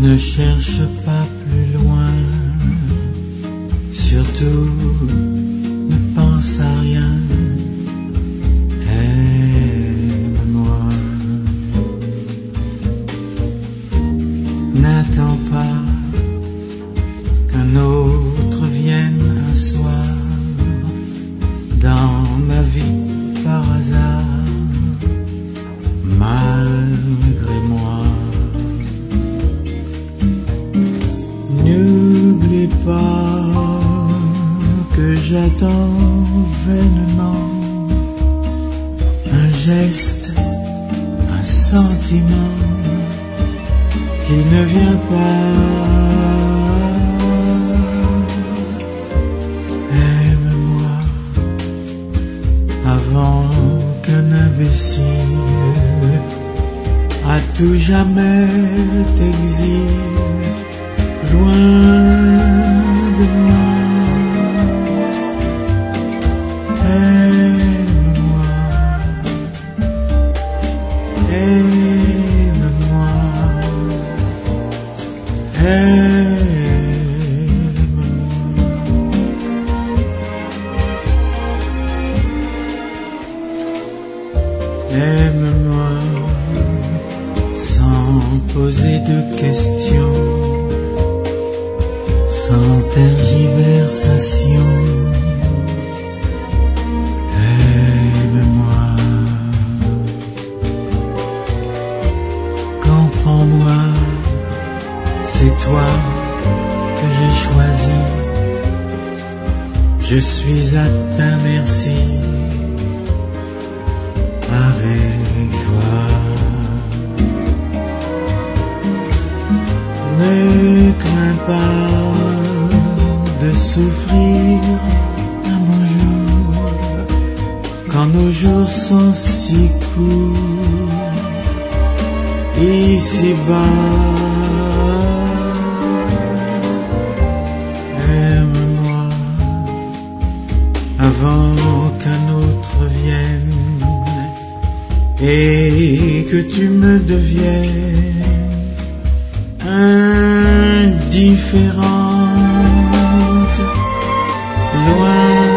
Ne cherche pas plus loin, surtout ne pense à rien. Aime-moi. N'attends pas qu'un autre vienne un soir dans ma vie par hasard, malgré moi. N'oublie pas que j'attends vainement un geste, un sentiment qui ne vient pas. Aime-moi avant qu'un imbécile à tout jamais t'exile loin de moi. Aime-moi, aime-moi, aime-moi. Aime-moi sans poser de questions, sans tergiversation. Aime-moi, comprends-moi, c'est toi que j'ai choisi. Je suis à ta merci, avec joie. Ne crains pas de souffrir un beau jour, quand nos jours sont si courts, ici-bas. Aime-moi avant qu'un autre vienne et que tu me deviennes indifférente, loin